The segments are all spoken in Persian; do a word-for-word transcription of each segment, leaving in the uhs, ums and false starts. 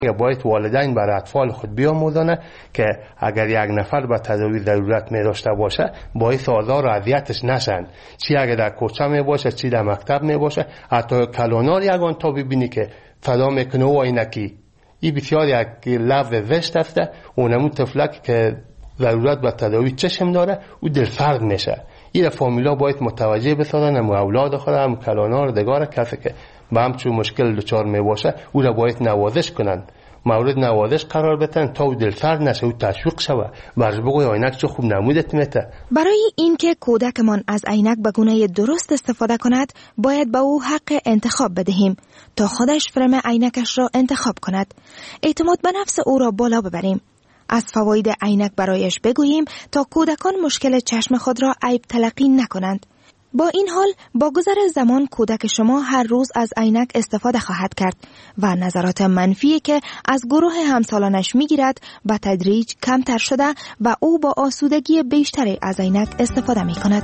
باید والدین برای اطفال خود بیاموزند که اگر یک نفر به تداوی ضرورت می داشته باشه باید آزار و اذیتش نشن، چی اگر در کوچه می باشه چی در مکتب می باشه. حتی کلانار یگان تا ببینی که فدا میکنه و اینکی این بسیار یک لفظ زشت است. اونمون طفلک که ضرورت به تداوی چشم داره او دلسرد میشه. این فامیلا باید متوجه بسازن، هم اولاد خود هم کلانار دگار کسی که به همچون مشکل دچار می باشه او را باید نوازش کنن، مورد نوازش قرار بدن تا او دلسرد نشه و تشویق شوه. برش بگوی عینک چه خوب نمودت میته. برای اینکه کودکمان از عینک به گونه درست استفاده کند باید به او حق انتخاب بدهیم تا خودش فرم عینکش را انتخاب کند. اعتماد به نفس او را بالا ببریم. از فواید عینک برایش بگوییم تا کودکان مشکل چشم خود را عیب تلقی نکنند. با این حال با گذر زمان کودک شما هر روز از عینک استفاده خواهد کرد و نظرات منفی که از گروه همسالانش میگیرد به تدریج کمتر شده و او با آسودگی بیشتری از عینک استفاده می کند.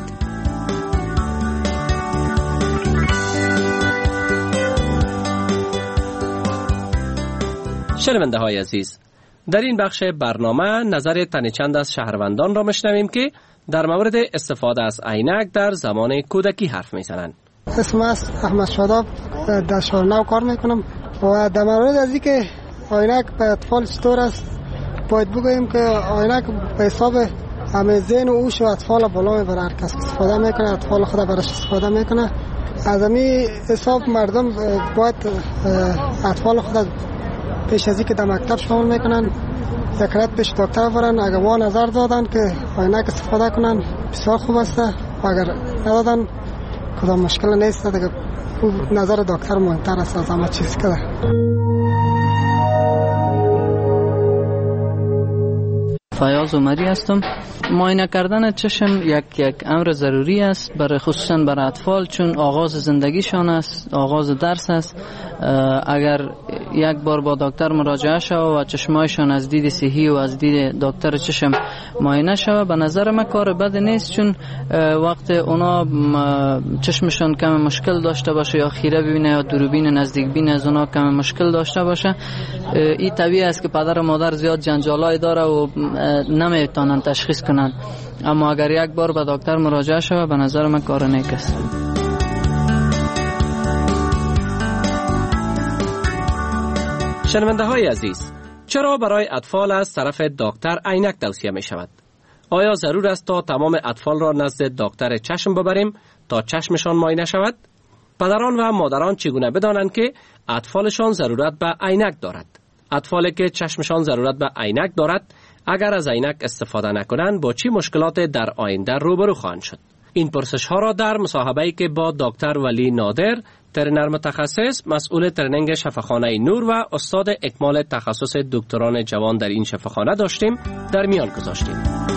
شنونده های عزیز، در این بخش برنامه نظر تن چند از شهروندان را میشنویم که در مورد استفاده از عینک در زمان کودکی حرف میزنند. اسم است احمد شاداب، در شارنو کار میکنم و در مورد از اینکه عینک به اطفال چطور است باید بگوییم که عینک به حساب همه ذهن و هوش اطفال بالا میبره. هر کس استفاده میکنه اطفال خود برش استفاده میکنه. از همین حساب مردم باید اطفال خود پیش از اینکه در مکتب شامل میکنن یک رات پیش دکتر برن. اگر وا نظر دادن که عینک استفاده کنن بسیار خوب است، اگر ندادن کدام مشکل نیست دیگه. نظر دکتر مهمتر است از همه چیز که فیاض عمری هستم. معاینه کردن چشم یک یک امر ضروری است برای خصوصا برای اطفال، چون آغاز زندگیشان است، آغاز درس است. اگر یک بار با دکتر مراجعه شود و چشمایشان از دید صحی و از دید دکتر چشم معاینه شود، به نظر من کار بد نیست، چون وقت اونا چشمشان کم مشکل داشته باشه یا خیره ببینه یا دوربین نزدیک بین از اونا کم مشکل داشته باشه، این طبیعی است که پدر و مادر زیاد جنجالای داره و نمیتونن تشخیص کنن. اما اگر یک بار به دکتر مراجعه شود به نظر من کار نیک است. شنونده های عزیز، چرا برای اطفال از طرف دکتر عینک توصیه می شود؟ آیا ضرور است تا تمام اطفال را نزد دکتر چشم ببریم تا چشمشان معاینه شود؟ پدران و مادران چگونه بدانند که اطفالشان ضرورت به عینک دارد؟ اطفالی که چشمشان ضرورت به عینک دارد اگر از عینک استفاده نکنند با چی مشکلات در آینده روبرو خواهند شد؟ این پرسش ها را در مصاحبه‌ای که با دکتر ولی نادر، ترینر متخصص مسئول ترنینگ شفاخانه نور و استاد اکمال تخصص دکتران جوان در این شفاخانه داشتیم در میان گذاشتیم.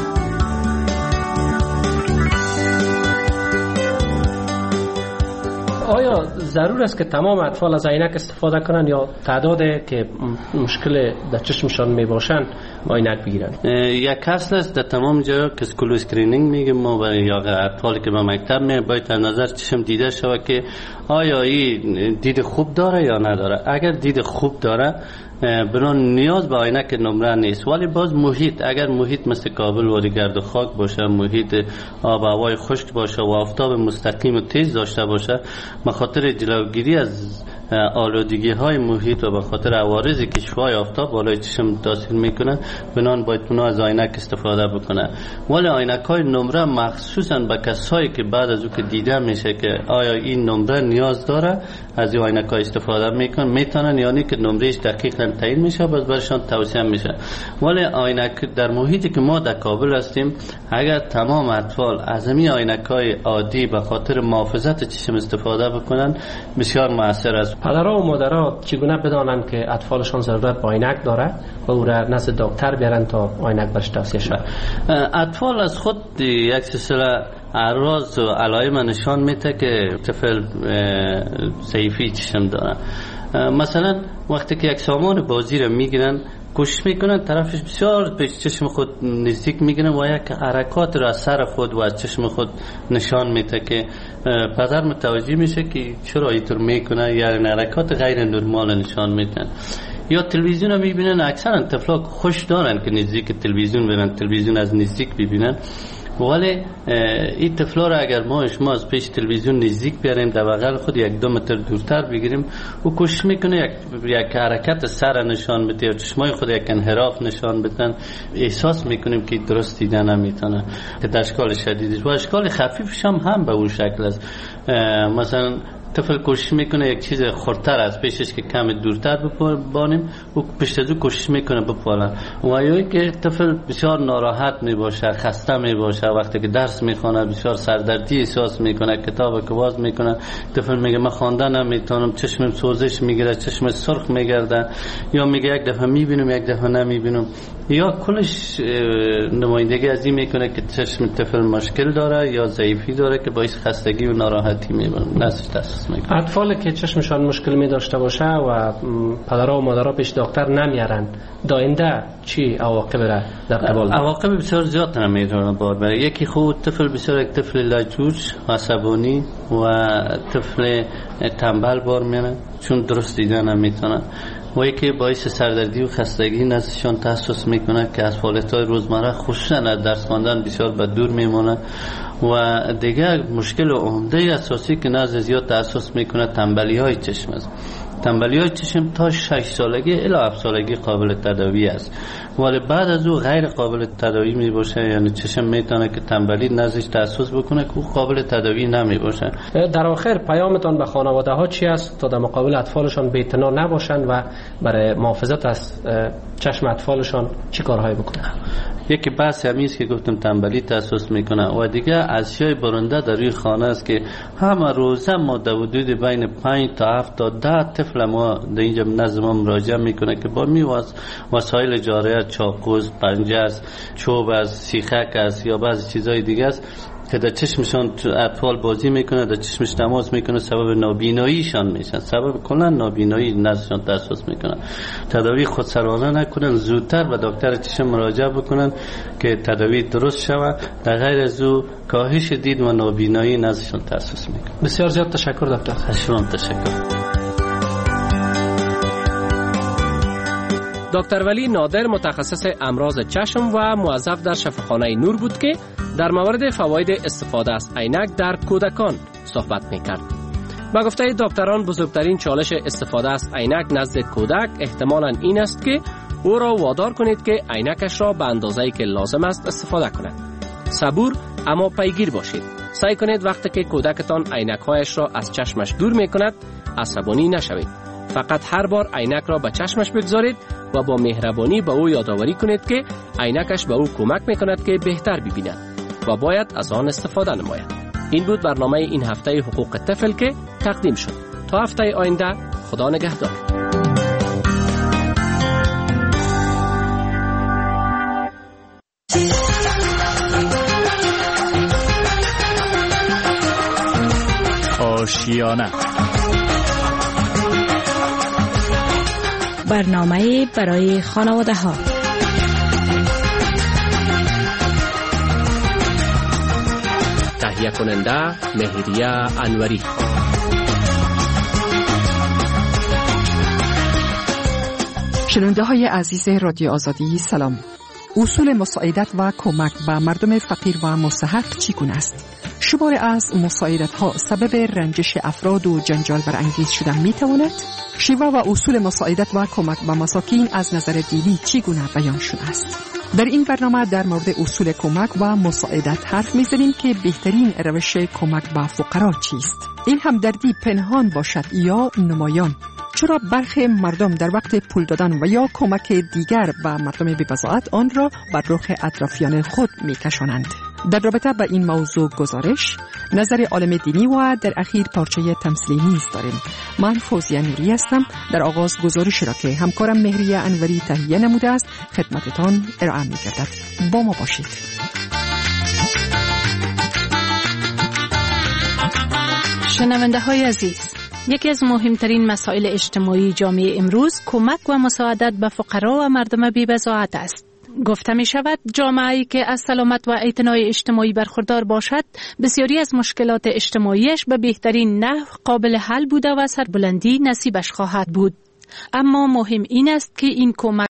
آیا ضرور است که تمام اطفال از عینک استفاده کنند یا تعدادی که مشکل در چشمشان می باشند عینک بگیرند؟ یک اصل است در تمام جا که اسکول اسکرینینگ میگیم ما برای یا اطفالی که به مکتب می باید در نظر چشم دیده شود که آیا این دید خوب داره یا نداره. اگر دید خوب داره بنان نیاز به عینک نمره نیست، ولی باز محیط، اگر محیط مثل کابل و گرد و خاک باشه، محیط آب و هوای خشک باشه و آفتاب مستقیم و تیز داشته باشه، به خاطر جلوگیری از آلودگی های محیط و به خاطر عوارضی که شعاع آفتاب بالای چشم تاثیر میکنه، بنان باید اونا از عینک استفاده بکنه. ولی عینک های نمره مخصوصا به کسایی که بعد از او که دیده میشه که آیا این نمره نیاز داره، از این عینک های استفاده میکنن، میتونن، یعنی که نمرهش دقیقاً تعیین میشه باز برشان توصیه میشه. ولی عینک در محیطی که ما در کابل هستیم، اگر تمام اطفال از همین عینک های عادی به خاطر محافظت چشم استفاده بکنن بسیار مؤثر است. پدرها و مادرها چگونه بدانند که اطفالشان ضرورت به عینک داره و او را نزد دکتر بیارن تا عینک برش توصیه شود؟ اطفال از خود یک سلسله اعراض و علائم نشان میده که طفل ضعیفی چشم داره. مثلا وقتی که یک سامان بازی را میگیرن، کوشش میکنن طرفش بسیار به چشم خود نزدیک میگیرن و یک حرکات را از سر خود و از چشم خود نشان میده که پدر متوجه میشه که چرا اینطور میکنه، یعنی حرکات غیر نرمال نشان میدن. یا تلویزیون رو میبینن. اکثرا طفلا خوش دارن که نزدیک تلویزیون ببینن، تلویزیون از نزدیک ببینن. ولی این طفلا را اگر ما شما از پیش تلویزیون نزدیک بیاریم، در بغل خود یک دو متر دورتر بگیریم، او کوشش میکنه یک یک حرکت سر نشان بده یا چشمای خود یک انحراف نشان بدن، احساس میکنیم که درست دیدن نمیتونه، که در اشکال شدیدش و اشکال خفیفش هم هم به اون شکل است. مثلا طفل کوشش میکنه یک چیز خردتر از پیشش که کم دورتر ببانیم، او پیش از او کوشش میکنه بپالن. و یا که طفل بسیار ناراحت میباشه، خسته میباشه، وقتی که درس میخونه بسیار سردردی احساس میکنه، کتاب که باز میکنه، طفل میگه من خواندن نمیتونم، چشمم سوزش میگیره، چشم سرخ میگرده، یا میگه یک دفعه میبینم یک دفعه نمیبینم، یا کلش نمایندگی از این میکنه که چشم طفل مشکل داره یا ضعیفی داره که باعث خستگی و ناراحتی میبینه. اطفالی که چشمشان مشکل می داشته باشه و پدرها و مادرها پیش دکتر نمیارن، داینده چی عواقب را در قبال؟ عواقب بسیار زیاد نمیدونه بار برای یکی خود طفل بسیار یک طفل لجوج و عصبانی و طفل تنبل بار میانه چون درست دیدن نمیتونه، و یکی باعث سردردی و خستگی نزدشان تحسس میکنه که از فعالیت‌های روزمره خصوصا از درس خواندن بسیار به دور میمونه. و دیگه مشکل عمده اساسی که نزد زیاد تحسس میکنه تنبلی های چشم است. تنبلی های چشم تا شش سالگی الی هفت سالگی قابل تداوی است، ولی بعد از او غیر قابل تداوی می باشه، یعنی چشم میتونه که تنبلی نزدش تحسس بکنه که او قابل تداوی نمی باشه. در آخر پیامتان به خانواده ها چی است تا در مقابل اطفالشان بی‌اعتنا نباشند و برای محافظت از چشم اطفالشان چی کارهایی بکنن؟ یکی بحث همین است که گفتم تنبلی تحسس میکنه، و دیگه اشیای برنده در روی خانه است که همه روزه ما در حدود بین پنج تا هفت تا ده طفل ما در اینجا نزد ما مراجعه میکنه که با می وسایل جارحه، چاقوست، پنجه است، چوب است، سیخک است یا بعضی چیزهای دیگه است که در چشمشان اطفال بازی میکنه، در چشمش تماس میکنه، سبب نابیناییشان میشن، سبب کلا نابینایی نزدشان تحسس میکنه. تداوی خودسرانه نکنن، زودتر به دکتر چشم مراجعه بکنن که تداوی درست شود، در غیر از او کاهش دید و نابینایی نزدشان تحسس میکنه. بسیار زیاد تشکر دکتر. شما تشکر. دکتر ولی نادر متخصص امراض چشم و موظف در شفاخانه نور بود که در مورد فواید استفاده از عینک در کودکان صحبت میکرد. با گفته دکتران بزرگترین چالش استفاده از عینک نزد کودک احتمالاً این است که او را وادار کنید که عینکش را به اندازه‌ای که لازم است استفاده کند. صبور اما پیگیر باشید. سعی کنید وقتی که کودکتان عینک‌هایش را از چشمش دور میکند عصبانی نشوید. فقط هر بار عینک را به چشمش بگذارید و با مهربانی به او یادآوری کنید که عینکش به او کمک میکند که بهتر ببیند و باید از آن استفاده نماید. این بود برنامه این هفته حقوق طفل که تقدیم شد. تا هفته آینده، خدا نگهدار. آشیانه، برنامه برای خانواده ها. تهیه کننده مهریه انوری. شنونده های عزیز رادیو آزادی سلام. اصول مساعدت و کمک به مردم فقیر و مستحق چگونه است؟ شمار از مساعدت ها سبب رنجش افراد و جنجال برانگیز شدن می تواند؟ شیوه و اصول مساعدت و کمک به مساکین از نظر دینی چگونه بیان شده است؟ در این برنامه در مورد اصول کمک و مساعدت حرف می‌زنیم که بهترین روش کمک به فقرا چیست؟ این همدردی پنهان باشد یا نمایان؟ چرا برخی مردم در وقت پول دادن و یا کمک دیگر به مردم بی‌بضاعت آن را بر رخ اطرافیان خود می‌کشانند؟ در رابطه با این موضوع گزارش، نظر عالم دینی و در اخیر پارچه تمثیلی نیز داریم. من فوزیه نوری هستم. در آغاز گزارش را که همکارم مهریه انوری تهیه نموده است خدمتتان ارائه می‌گردد. با ما باشید. شنونده های عزیز، یکی از مهمترین مسائل اجتماعی جامعه امروز کمک و مساعدت به فقرا و مردم بی‌بضاعت است. گفته می شود جامعه‌ای که از سلامت و اعتنای اجتماعی برخوردار باشد بسیاری از مشکلات اجتماعیش به بهترین نحو قابل حل بوده و سربلندی نصیبش خواهد بود. اما مهم این است که این کمک